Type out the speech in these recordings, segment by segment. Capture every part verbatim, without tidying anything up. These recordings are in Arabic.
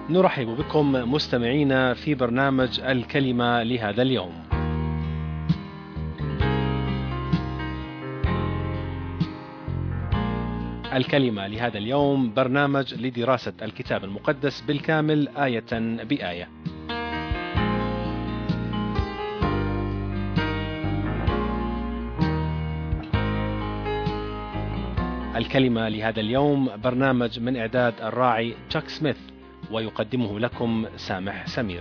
نرحب بكم مستمعينا في برنامج الكلمة لهذا اليوم. الكلمة لهذا اليوم برنامج لدراسة الكتاب المقدس بالكامل آية بآية. الكلمة لهذا اليوم برنامج من إعداد الراعي تشاك سميث، ويقدمه لكم سامح سمير.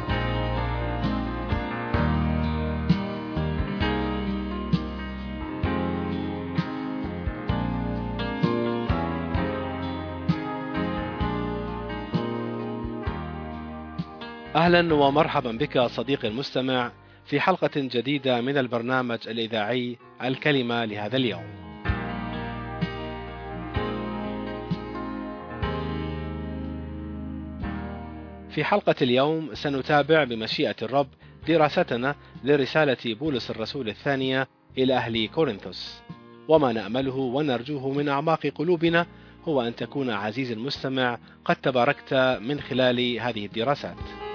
أهلا ومرحبا بك صديقي المستمع في حلقة جديدة من البرنامج الإذاعي الكلمة لهذا اليوم. في حلقة اليوم سنتابع بمشيئة الرب دراستنا لرسالة بولس الرسول الثانية إلى أهل كورنثوس، وما نأمله ونرجوه من أعماق قلوبنا هو أن تكون عزيزي المستمع قد تباركت من خلال هذه الدراسات.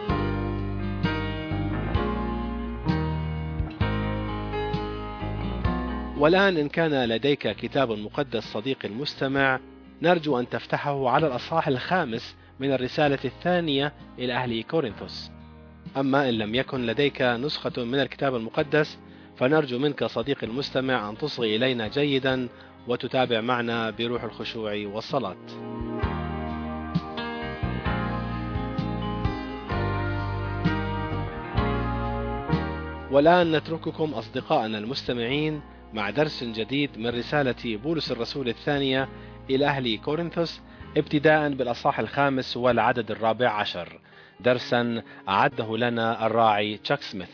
والآن إن كان لديك كتاب مقدس صديقي المستمع، نرجو أن تفتحه على الأصحاح الخامس من الرسالة الثانية إلى أهل كورنثوس. أما إن لم يكن لديك نسخة من الكتاب المقدس، فنرجو منك صديقي المستمع أن تصغي إلينا جيدا وتتابع معنا بروح الخشوع والصلاة. والآن نترككم أصدقائنا المستمعين مع درس جديد من رسالة بولس الرسول الثانية إلى أهل كورنثوس، ابتداء بالأصحاح الخامس والعدد الرابع عشر، درسا أعده لنا الراعي تشاك سميث.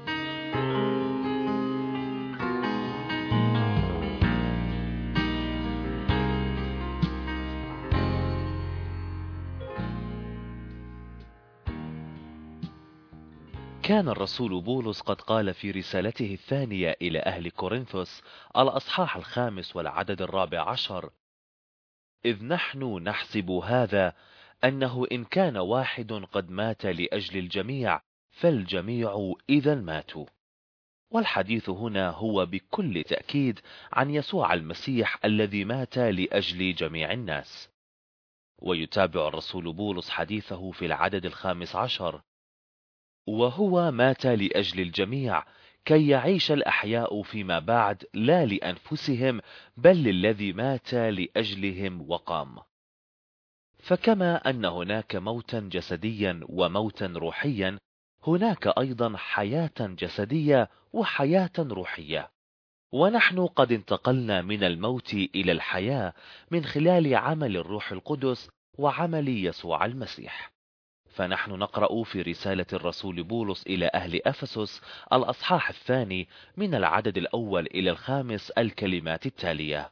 كان الرسول بولس قد قال في رسالته الثانية إلى أهل كورنثوس الأصحاح الخامس والعدد الرابع عشر: إذ نحن نحسب هذا أنه إن كان واحد قد مات لأجل الجميع فالجميع إذا ماتوا. والحديث هنا هو بكل تأكيد عن يسوع المسيح الذي مات لأجل جميع الناس. ويتابع الرسول بولس حديثه في العدد الخامس عشر: وهو مات لأجل الجميع كي يعيش الأحياء فيما بعد لا لأنفسهم بل للذي مات لأجلهم وقام. فكما أن هناك موتا جسديا وموتا روحيا، هناك أيضا حياة جسدية وحياة روحية. ونحن قد انتقلنا من الموت إلى الحياة من خلال عمل الروح القدس وعمل يسوع المسيح. فنحن نقرأ في رسالة الرسول بولس إلى أهل أفسس الأصحاح الثاني من العدد الأول إلى الخامس الكلمات التالية: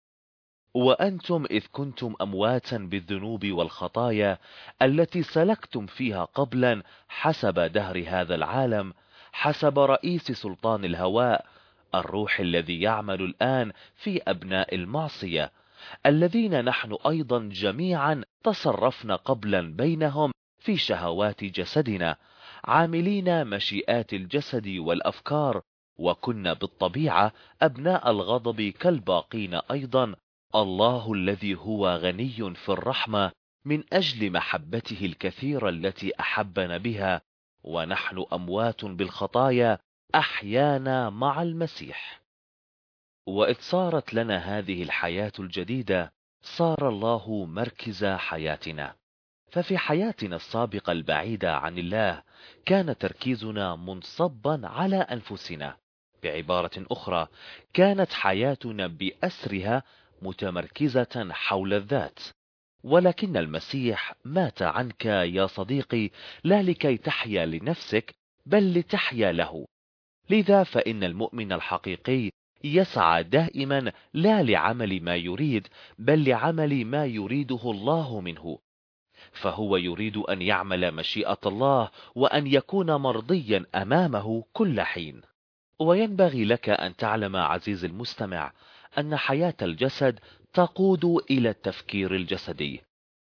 وأنتم إذ كنتم أمواتا بالذنوب والخطايا التي سلكتم فيها قبلا حسب دهر هذا العالم، حسب رئيس سلطان الهواء، الروح الذي يعمل الآن في أبناء المعصية، الذين نحن أيضا جميعا تصرفنا قبلا بينهم في شهوات جسدنا، عاملين مشيئات الجسد والأفكار، وكنا بالطبيعة أبناء الغضب كالباقين أيضا. الله الذي هو غني في الرحمة من أجل محبته الكثيرة التي أحبنا بها ونحن أموات بالخطايا أحيانا مع المسيح. وإذ صارت لنا هذه الحياة الجديدة صار الله مركز حياتنا. ففي حياتنا السابقة البعيدة عن الله كان تركيزنا منصبا على أنفسنا. بعبارة أخرى، كانت حياتنا بأسرها متمركزة حول الذات. ولكن المسيح مات عنك يا صديقي لا لكي تحيا لنفسك بل لتحيا له. لذا فإن المؤمن الحقيقي يسعى دائما لا لعمل ما يريد بل لعمل ما يريده الله منه. فهو يريد أن يعمل مشيئة الله وأن يكون مرضيا أمامه كل حين. وينبغي لك أن تعلم عزيزي المستمع أن حياة الجسد تقود إلى التفكير الجسدي،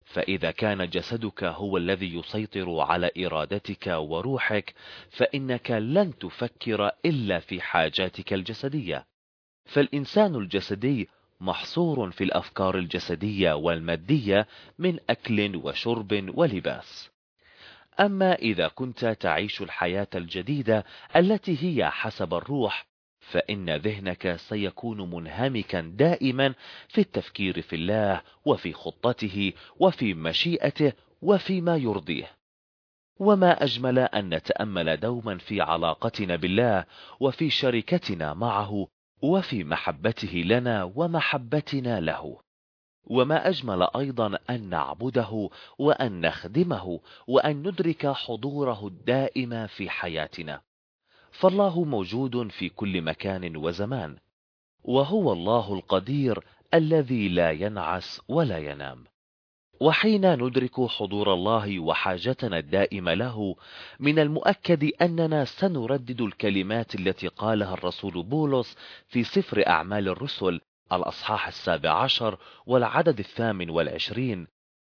فإذا كان جسدك هو الذي يسيطر على إرادتك وروحك، فإنك لن تفكر إلا في حاجاتك الجسدية. فالإنسان الجسدي محصور في الأفكار الجسدية والمادية من أكل وشرب ولباس. أما إذا كنت تعيش الحياة الجديدة التي هي حسب الروح، فإن ذهنك سيكون منهمكا دائما في التفكير في الله وفي خطته وفي مشيئته وفيما يرضيه. وما أجمل أن نتأمل دوما في علاقتنا بالله وفي شركتنا معه وفي محبته لنا ومحبتنا له. وما أجمل أيضا أن نعبده وأن نخدمه وأن ندرك حضوره الدائم في حياتنا. فالله موجود في كل مكان وزمان، وهو الله القدير الذي لا ينعس ولا ينام. وحين ندرك حضور الله وحاجتنا الدائمة له، من المؤكد أننا سنردد الكلمات التي قالها الرسول بولس في سفر أعمال الرسل الأصحاح السابع عشر والعدد الثامن والعشرين: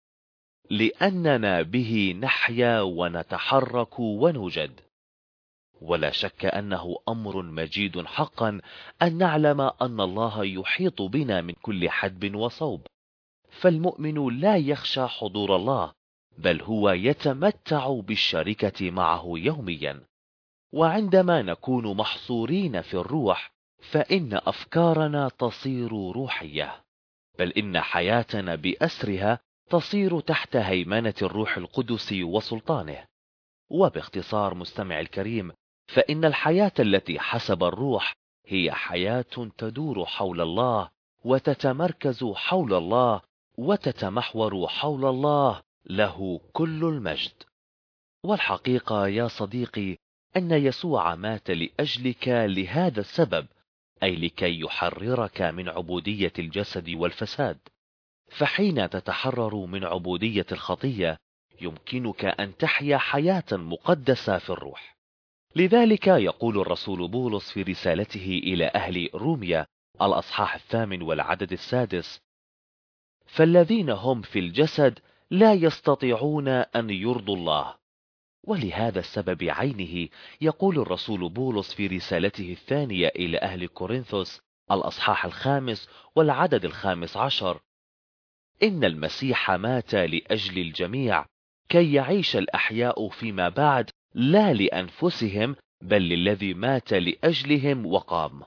لأننا به نحيا ونتحرك ونوجد. ولا شك أنه أمر مجيد حقا أن نعلم أن الله يحيط بنا من كل حدب وصوب. فالمؤمن لا يخشى حضور الله، بل هو يتمتع بالشركة معه يوميا. وعندما نكون محصورين في الروح، فإن أفكارنا تصير روحية، بل إن حياتنا بأسرها تصير تحت هيمنة الروح القدس وسلطانه. وباختصار مستمع الكريم، فإن الحياة التي حسب الروح هي حياة تدور حول الله وتتمركز حول الله وتتمحور حول الله، له كل المجد. والحقيقة يا صديقي أن يسوع مات لأجلك لهذا السبب، أي لكي يحررك من عبودية الجسد والفساد. فحين تتحرر من عبودية الخطية، يمكنك أن تحيا حياة مقدسة في الروح. لذلك يقول الرسول بولس في رسالته إلى أهل روميا الأصحاح الثامن والعدد السادس: فالذين هم في الجسد لا يستطيعون أن يرضوا الله. ولهذا السبب عينه يقول الرسول بولس في رسالته الثانية إلى أهل كورنثوس الأصحاح الخامس والعدد الخامس عشر: إن المسيح مات لأجل الجميع كي يعيش الأحياء فيما بعد لا لأنفسهم بل للذي مات لأجلهم وقام.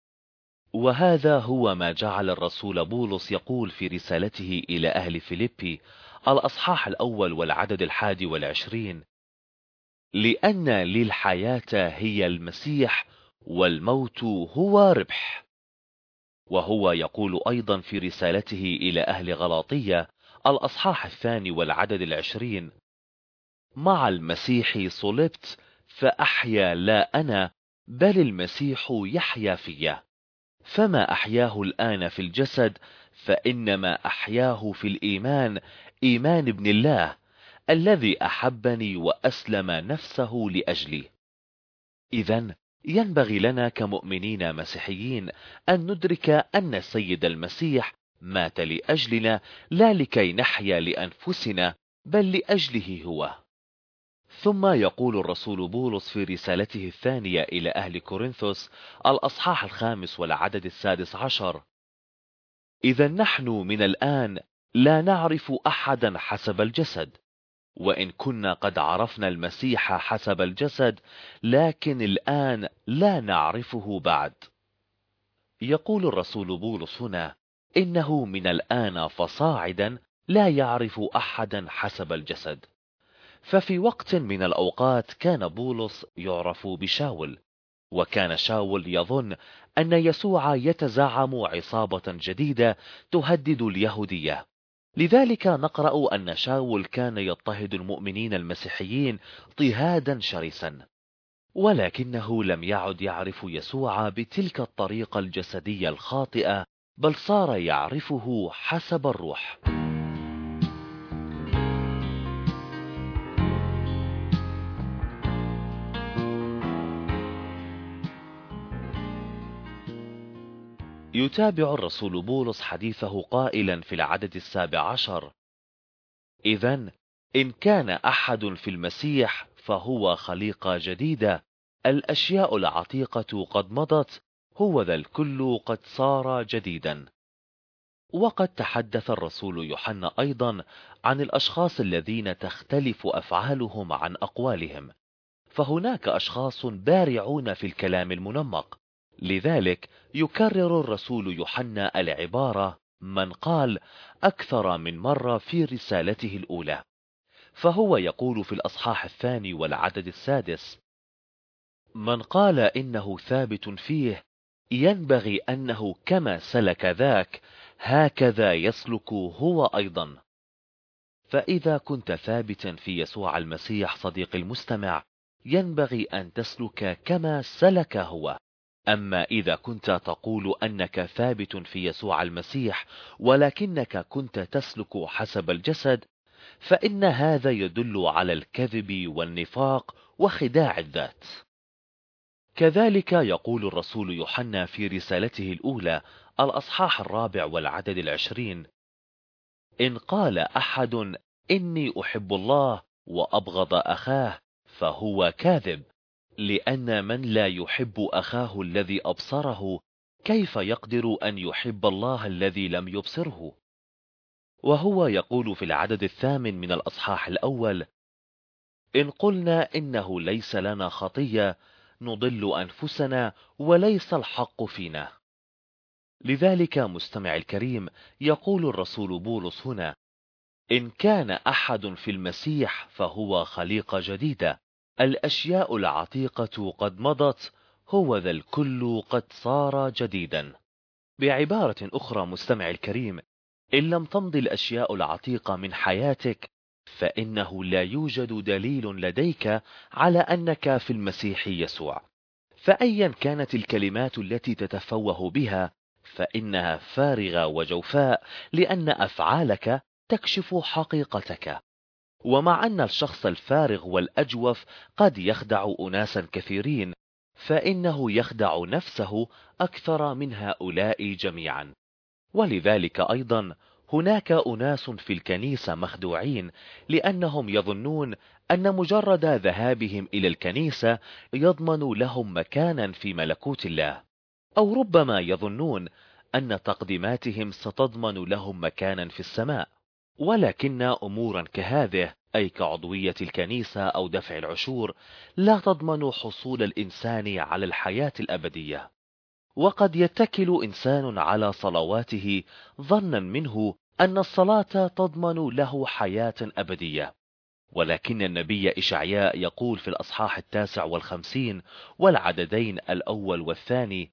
وهذا هو ما جعل الرسول بولس يقول في رسالته إلى أهل فيليبي الأصحاح الأول والعدد الحادي والعشرين: لأن للحياة هي المسيح والموت هو ربح. وهو يقول أيضا في رسالته إلى أهل غلاطية الأصحاح الثاني والعدد العشرين: مع المسيح صلبت فأحيا لا أنا بل المسيح يحيا فيا. فما أحياه الآن في الجسد فإنما أحياه في الإيمان، إيمان ابن الله الذي أحبني وأسلم نفسه لأجلي. إذن ينبغي لنا كمؤمنين مسيحيين أن ندرك أن السيد المسيح مات لأجلنا لا لكي نحيا لأنفسنا بل لأجله هو. ثم يقول الرسول بولس في رسالته الثانية إلى أهل كورنثوس الأصحاح الخامس والعدد السادس عشر: إذا نحن من الآن لا نعرف أحدا حسب الجسد، وإن كنا قد عرفنا المسيح حسب الجسد لكن الآن لا نعرفه بعد. يقول الرسول بولس هنا إنه من الآن فصاعدا لا يعرف أحدا حسب الجسد. ففي وقت من الأوقات كان بولس يعرف بشاول، وكان شاول يظن أن يسوع يتزعم عصابة جديدة تهدد اليهودية. لذلك نقرأ أن شاول كان يضطهد المؤمنين المسيحيين اضطهادا شرسا، ولكنه لم يعد يعرف يسوع بتلك الطريقة الجسدية الخاطئة، بل صار يعرفه حسب الروح. يتابع الرسول بولس حديثه قائلا في العدد السابع عشر: إذن إن كان أحد في المسيح فهو خليقة جديدة، الأشياء العتيقة قد مضت، هو ذا الكل قد صار جديدا. وقد تحدث الرسول يوحنا أيضا عن الأشخاص الذين تختلف أفعالهم عن أقوالهم، فهناك أشخاص بارعون في الكلام المنمق، لذلك يكرر الرسول يوحنا العبارة من قال أكثر من مرة في رسالته الأولى، فهو يقول في الأصحاح الثاني والعدد السادس: من قال إنه ثابت فيه ينبغي أنه كما سلك ذاك هكذا يسلك هو أيضا. فإذا كنت ثابتا في يسوع المسيح صديق المستمع، ينبغي أن تسلك كما سلك هو. أما إذا كنت تقول أنك ثابت في يسوع المسيح ولكنك كنت تسلك حسب الجسد، فإن هذا يدل على الكذب والنفاق وخداع الذات. كذلك يقول الرسول يوحنا في رسالته الأولى الأصحاح الرابع والعدد العشرين: إن قال أحد إني أحب الله وأبغض أخاه فهو كاذب، لأن من لا يحب أخاه الذي أبصره كيف يقدر أن يحب الله الذي لم يبصره؟ وهو يقول في العدد الثامن من الأصحاح الأول: إن قلنا إنه ليس لنا خطية نضل أنفسنا وليس الحق فينا. لذلك مستمع الكريم، يقول الرسول بولس هنا: إن كان أحد في المسيح فهو خليقة جديدة، الأشياء العتيقة قد مضت، هو ذا الكل قد صار جديدا. بعبارة أخرى مستمع الكريم، إن لم تمضي الأشياء العتيقة من حياتك فإنه لا يوجد دليل لديك على أنك في المسيح يسوع، فأيا كانت الكلمات التي تتفوه بها فإنها فارغة وجوفاء، لأن أفعالك تكشف حقيقتك. ومع أن الشخص الفارغ والأجوف قد يخدع أناسا كثيرين، فإنه يخدع نفسه أكثر من هؤلاء جميعا. ولذلك أيضا هناك أناس في الكنيسة مخدوعين، لأنهم يظنون أن مجرد ذهابهم إلى الكنيسة يضمن لهم مكانا في ملكوت الله، أو ربما يظنون أن تقديماتهم ستضمن لهم مكانا في السماء. ولكن أمورا كهذه، أي كعضوية الكنيسة أو دفع العشور، لا تضمن حصول الإنسان على الحياة الأبدية. وقد يتكل إنسان على صلواته ظنا منه أن الصلاة تضمن له حياة أبدية، ولكن النبي إشعياء يقول في الأصحاح التاسع والخمسين والعددين الأول والثاني: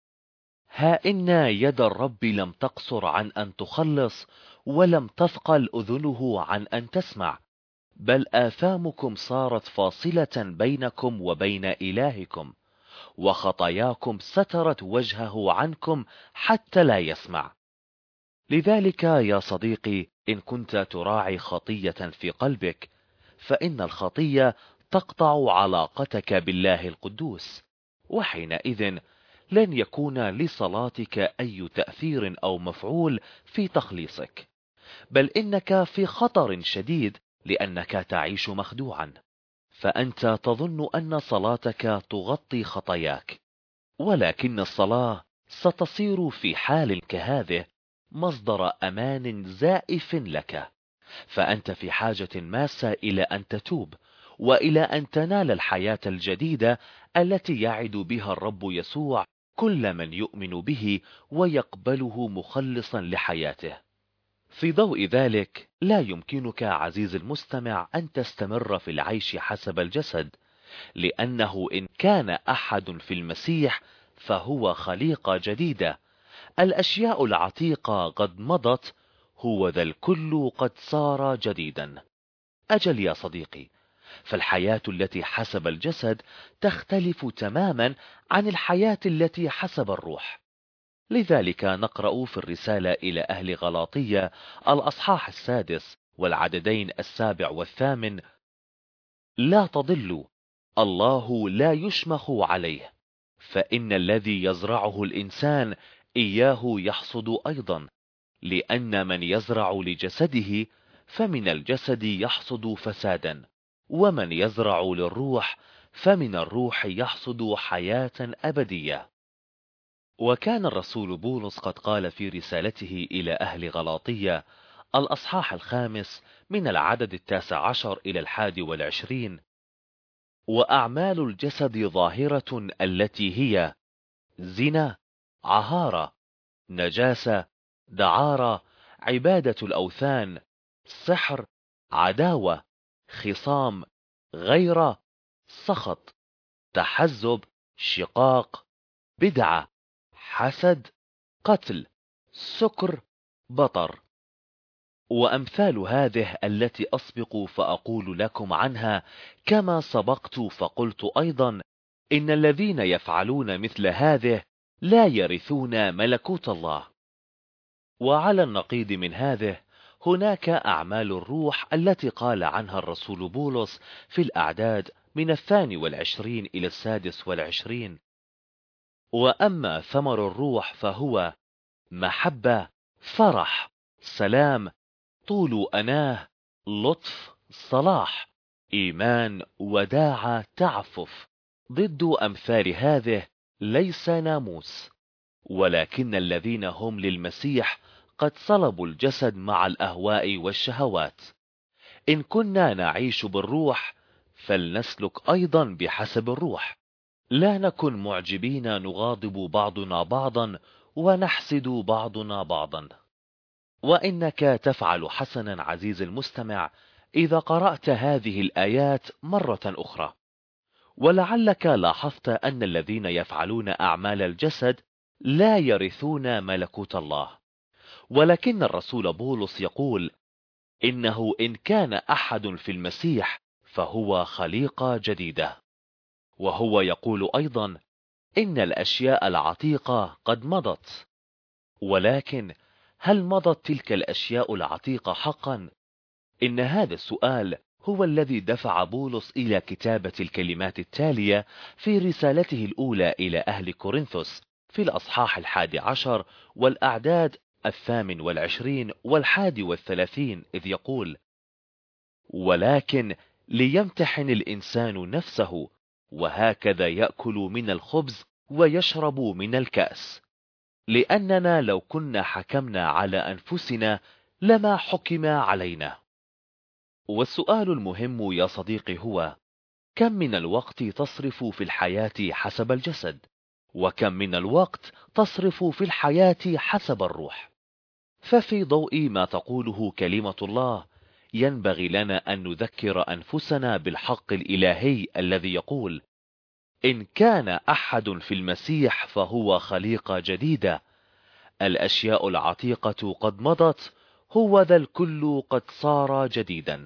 ها إن يد الرب لم تقصر عن أن تخلص، ولم تثقل أذنه عن أن تسمع، بل آثامكم صارت فاصلة بينكم وبين إلهكم، وخطاياكم سترت وجهه عنكم حتى لا يسمع. لذلك يا صديقي، إن كنت تراعي خطية في قلبك، فإن الخطية تقطع علاقتك بالله القدوس، وحينئذ لن يكون لصلاتك أي تأثير أو مفعول في تخليصك، بل إنك في خطر شديد، لأنك تعيش مخدوعا. فأنت تظن أن صلاتك تغطي خطاياك، ولكن الصلاة ستصير في حال كهذه مصدر أمان زائف لك، فأنت في حاجة ماسة إلى أن تتوب، وإلى أن تنال الحياة الجديدة التي يعد بها الرب يسوع كل من يؤمن به ويقبله مخلصا لحياته. في ضوء ذلك، لا يمكنك عزيز المستمع أن تستمر في العيش حسب الجسد، لأنه إن كان أحد في المسيح فهو خليقة جديدة، الأشياء العتيقة قد مضت، هو ذا الكل قد صار جديدا. أجل يا صديقي، فالحياة التي حسب الجسد تختلف تماما عن الحياة التي حسب الروح. لذلك نقرأ في الرسالة إلى أهل غلاطية الأصحاح السادس والعددين السابع والثامن: لا تضلوا، الله لا يشمخ عليه، فإن الذي يزرعه الإنسان إياه يحصد أيضا، لأن من يزرع لجسده فمن الجسد يحصد فسادا، ومن يزرع للروح فمن الروح يحصد حياة أبدية. وكان الرسول بولس قد قال في رسالته إلى أهل غلاطية الأصحاح الخامس من العدد التاسع عشر إلى الحادي والعشرين: وأعمال الجسد ظاهرة، التي هي زنا، عهارة، نجاسة، دعارة، عبادة الأوثان، سحر، عداوة، خصام، غيرة، سخط، تحزب، شقاق، بدعة، حسد، قتل، سكر، بطر، وأمثال هذه التي أسبق فأقول لكم عنها، كما سبقت فقلت أيضا إن الذين يفعلون مثل هذه لا يرثون ملكوت الله. وعلى النقيض من هذه هناك أعمال الروح التي قال عنها الرسول بولس في الأعداد من الثاني والعشرين إلى السادس والعشرين: وأما ثمر الروح فهو محبة، فرح، سلام، طول أناه، لطف، صلاح، إيمان، وداعة، تعفف. ضد أمثال هذه ليس ناموس. ولكن الذين هم للمسيح قد صلبوا الجسد مع الأهواء والشهوات. إن كنا نعيش بالروح فلنسلك أيضا بحسب الروح. لا نكن معجبين نغاضب بعضنا بعضا ونحسد بعضنا بعضا. وإنك تفعل حسنا عزيز المستمع إذا قرأت هذه الآيات مرة أخرى، ولعلك لاحظت أن الذين يفعلون أعمال الجسد لا يرثون ملكوت الله. ولكن الرسول بولس يقول إنه إن كان أحد في المسيح فهو خليقة جديدة. وهو يقول أيضا إن الأشياء العتيقة قد مضت. ولكن هل مضت تلك الأشياء العتيقة حقا؟ إن هذا السؤال هو الذي دفع بولس إلى كتابة الكلمات التالية في رسالته الأولى إلى أهل كورنثوس في الأصحاح الحادي عشر والأعداد الثامن والعشرين والحادي والثلاثين، إذ يقول: ولكن ليمتحن الإنسان نفسه، وهكذا يأكل من الخبز ويشرب من الكأس، لأننا لو كنا حكمنا على أنفسنا لما حكم علينا. والسؤال المهم يا صديقي هو: كم من الوقت تصرف في الحياة حسب الجسد؟ وكم من الوقت تصرف في الحياة حسب الروح؟ ففي ضوء ما تقوله كلمة الله ينبغي لنا أن نذكر أنفسنا بالحق الإلهي الذي يقول: إن كان أحد في المسيح فهو خليقة جديدة، الأشياء العتيقة قد مضت، هو ذا الكل قد صار جديدا.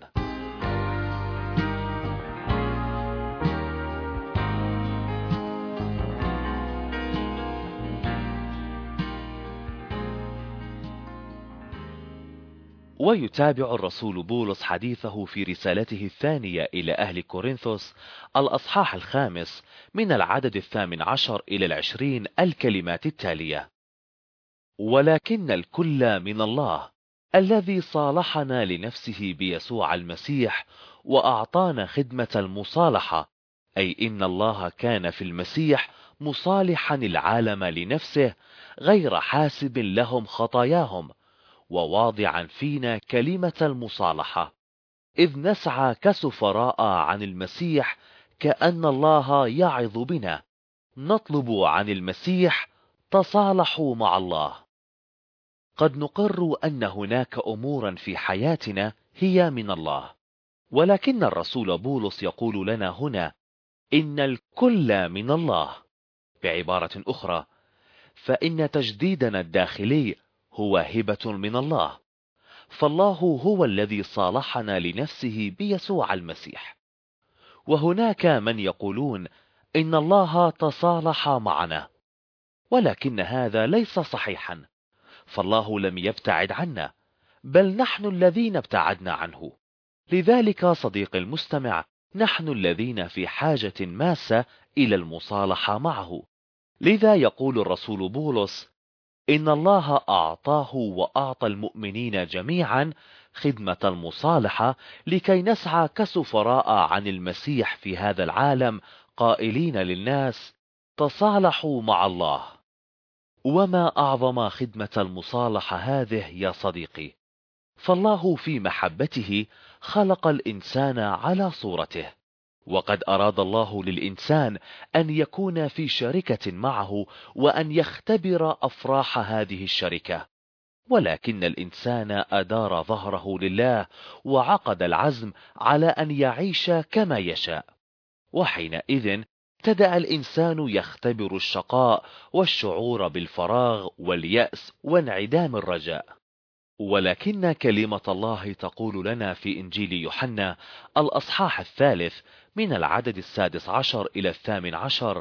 ويتابع الرسول بولس حديثه في رسالته الثانية إلى أهل كورنثوس الأصحاح الخامس من العدد الثامن عشر إلى العشرين الكلمات التالية: ولكن الكل من الله الذي صالحنا لنفسه بيسوع المسيح وأعطانا خدمة المصالحة، أي إن الله كان في المسيح مصالحا العالم لنفسه غير حاسب لهم خطاياهم، وواضعا فينا كلمة المصالحة، إذ نسعى كسفراء عن المسيح كأن الله يعظ بنا، نطلب عن المسيح: تصالحوا مع الله. قد نقر أن هناك أمورا في حياتنا هي من الله، ولكن الرسول بولس يقول لنا هنا إن الكل من الله. بعبارة أخرى، فإن تجديدنا الداخلي هو هبة من الله، فالله هو الذي صالحنا لنفسه بيسوع المسيح. وهناك من يقولون إن الله تصالح معنا، ولكن هذا ليس صحيحا، فالله لم يبتعد عنا، بل نحن الذين ابتعدنا عنه. لذلك صديق المستمع، نحن الذين في حاجة ماسة إلى المصالحة معه. لذا يقول الرسول بولس: إن الله أعطاه وأعطى المؤمنين جميعا خدمة المصالحة لكي نسعى كسفراء عن المسيح في هذا العالم، قائلين للناس: تصالحوا مع الله. وما أعظم خدمة المصالحة هذه يا صديقي، فالله في محبته خلق الإنسان على صورته، وقد أراد الله للإنسان أن يكون في شركة معه وأن يختبر أفراح هذه الشركة، ولكن الإنسان أدار ظهره لله وعقد العزم على أن يعيش كما يشاء، وحينئذ ابتدأ الإنسان يختبر الشقاء والشعور بالفراغ واليأس وانعدام الرجاء. ولكن كلمة الله تقول لنا في إنجيل يوحنا الأصحاح الثالث من العدد السادس عشر إلى الثامن عشر: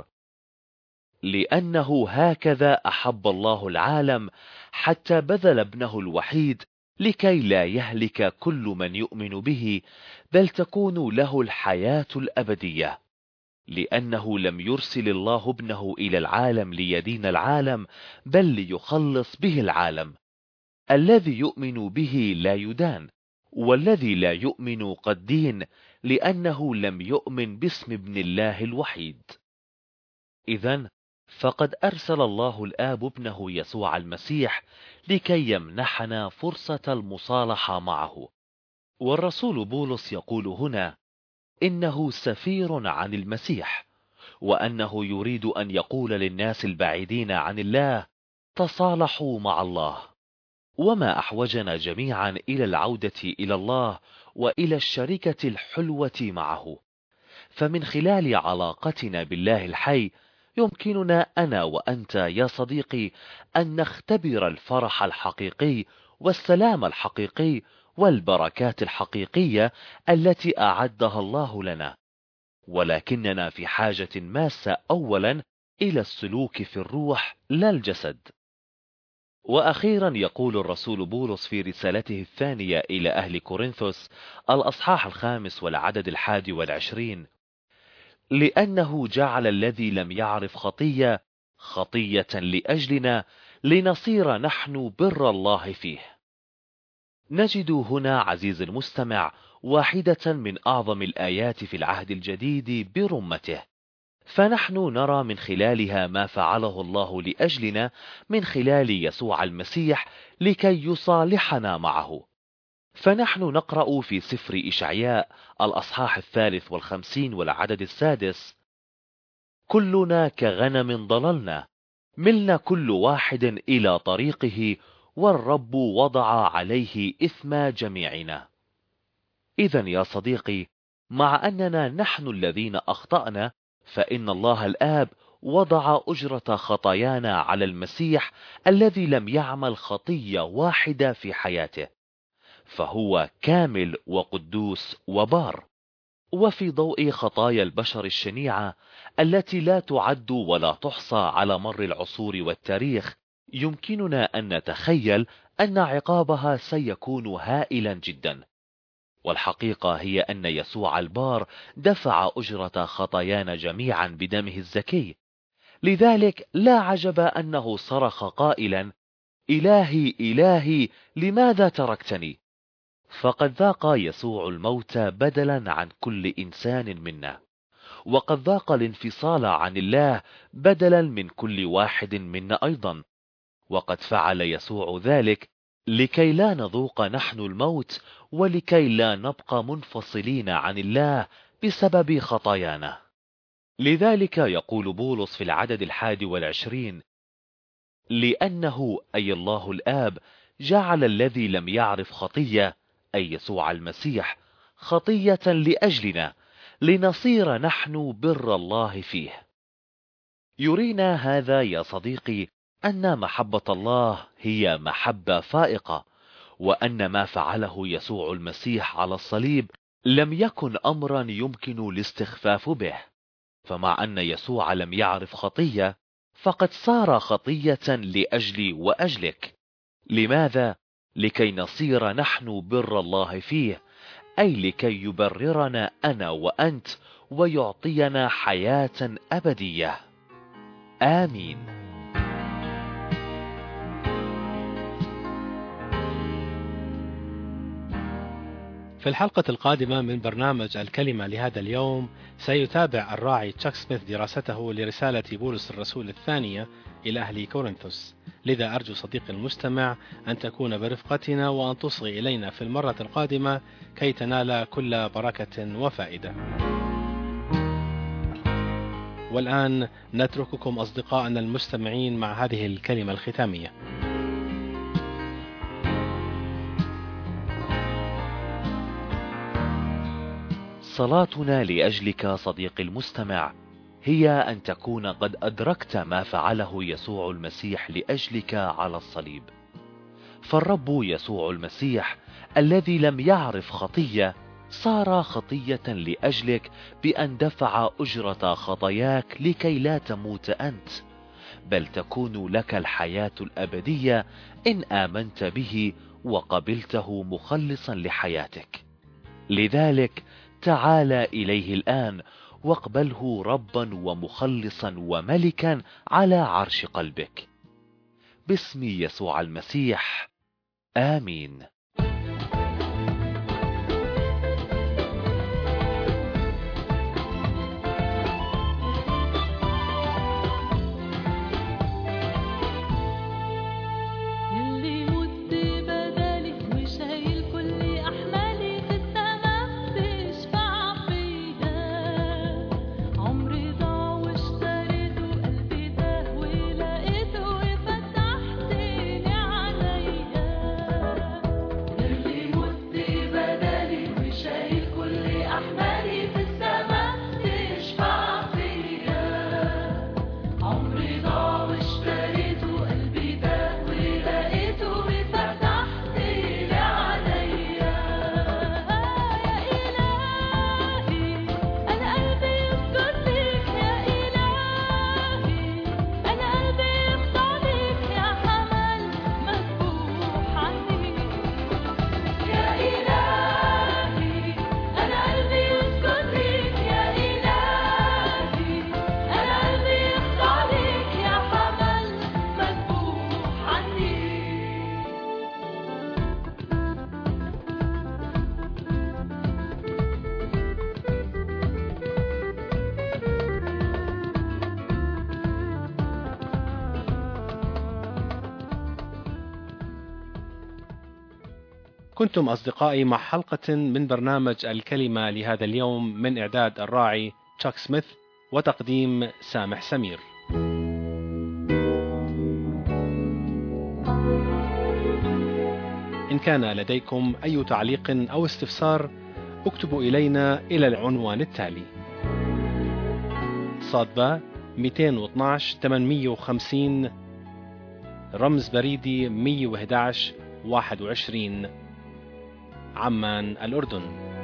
لأنه هكذا أحب الله العالم حتى بذل ابنه الوحيد لكي لا يهلك كل من يؤمن به، بل تكون له الحياة الأبدية. لأنه لم يرسل الله ابنه إلى العالم ليدين العالم، بل ليخلص به العالم. الذي يؤمن به لا يدان، والذي لا يؤمن قد دين، لأنه لم يؤمن باسم ابن الله الوحيد. إذن فقد أرسل الله الآب ابنه يسوع المسيح لكي يمنحنا فرصة المصالحة معه. والرسول بولس يقول هنا إنه سفير عن المسيح، وأنه يريد أن يقول للناس البعيدين عن الله: تصالحوا مع الله. وما أحوجنا جميعا إلى العودة إلى الله وإلى الشركة الحلوة معه، فمن خلال علاقتنا بالله الحي يمكننا أنا وأنت يا صديقي أن نختبر الفرح الحقيقي والسلام الحقيقي والبركات الحقيقية التي أعدها الله لنا. ولكننا في حاجة ماسة أولا إلى السلوك في الروح لا الجسد. وأخيرا يقول الرسول بولس في رسالته الثانية إلى أهل كورنثوس الأصحاح الخامس والعدد الحادي والعشرين: لأنه جعل الذي لم يعرف خطية خطية لأجلنا لنصير نحن بر الله فيه. نجد هنا عزيز المستمع واحدة من أعظم الآيات في العهد الجديد برمته، فنحن نرى من خلالها ما فعله الله لأجلنا من خلال يسوع المسيح لكي يصالحنا معه. فنحن نقرأ في سفر إشعياء الأصحاح الثالث والخمسين والعدد السادس: كلنا كغنم ضللنا، ملنا كل واحد إلى طريقه، والرب وضع عليه إثم جميعنا. إذن يا صديقي، مع أننا نحن الذين أخطأنا، فإن الله الآب وضع أجرة خطايانا على المسيح الذي لم يعمل خطية واحدة في حياته، فهو كامل وقدوس وبار. وفي ضوء خطايا البشر الشنيعة التي لا تعد ولا تحصى على مر العصور والتاريخ، يمكننا أن نتخيل أن عقابها سيكون هائلا جدا. والحقيقة هي أن يسوع البار دفع أجرة خطايانا جميعا بدمه الزكي، لذلك لا عجب أنه صرخ قائلا: إلهي إلهي لماذا تركتني؟ فقد ذاق يسوع الموت بدلا عن كل إنسان منا، وقد ذاق الانفصال عن الله بدلا من كل واحد منا أيضا، وقد فعل يسوع ذلك لكي لا نذوق نحن الموت، ولكي لا نبقى منفصلين عن الله بسبب خطايانا. لذلك يقول بولس في العدد الحادي والعشرين: لأنه أي الله الآب جعل الذي لم يعرف خطية أي يسوع المسيح خطية لأجلنا لنصير نحن بر الله فيه. يرينا هذا يا صديقي أن محبة الله هي محبة فائقة، وأن ما فعله يسوع المسيح على الصليب لم يكن أمرا يمكن الاستخفاف به. فمع أن يسوع لم يعرف خطية، فقد صار خطية لأجلي وأجلك. لماذا؟ لكي نصير نحن بر الله فيه، أي لكي يبررنا أنا وأنت ويعطينا حياة أبدية. آمين. في الحلقة القادمة من برنامج الكلمة لهذا اليوم سيتابع الراعي تشاك سميث دراسته لرسالة بولس الرسول الثانية إلى أهل كورنثوس. لذا أرجو صديقي المستمع أن تكون برفقتنا وأن تصغي إلينا في المرة القادمة كي تنال كل بركة وفائدة. والآن نترككم أصدقائنا المستمعين مع هذه الكلمة الختامية. صلاتنا لأجلك صديقي المستمع هي أن تكون قد أدركت ما فعله يسوع المسيح لأجلك على الصليب. فالرب يسوع المسيح الذي لم يعرف خطية صار خطية لأجلك بأن دفع أجرة خطاياك لكي لا تموت أنت، بل تكون لك الحياة الأبدية إن آمنت به وقبلته مخلصا لحياتك. لذلك تعال إليه الآن واقبله ربا ومخلصا وملكا على عرش قلبك. باسم يسوع المسيح، آمين. كنتم أصدقائي مع حلقة من برنامج الكلمة لهذا اليوم من إعداد الراعي تشاك سميث وتقديم سامح سمير. إن كان لديكم أي تعليق أو استفسار اكتبوا إلينا إلى العنوان التالي: صادبة مئتين واثناشر ثمانمئة وخمسين، رمز بريدي مئة وأحد عشر واحد وعشرين، عمان الأردن.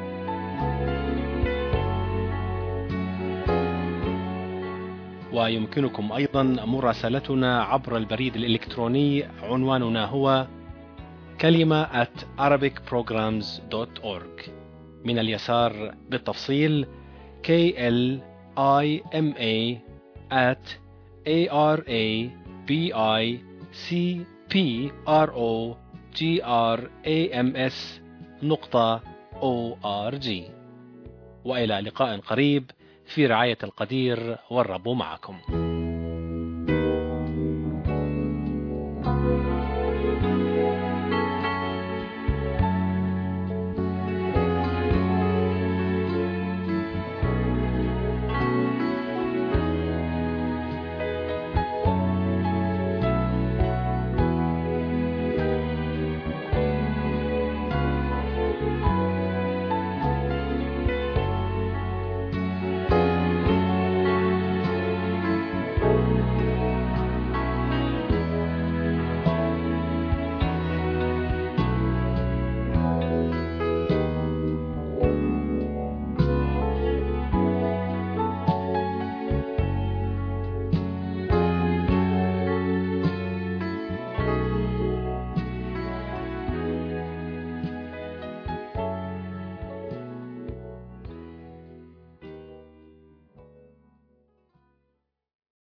ويمكنكم أيضا مراسلتنا عبر البريد الإلكتروني، عنواننا هو كلمة at arabic programs dot org. من اليسار بالتفصيل K L I M A at A R A B I C P R O G R A M S نقطة أو آر جي. وإلى لقاء قريب في رعاية القدير، والرب معكم.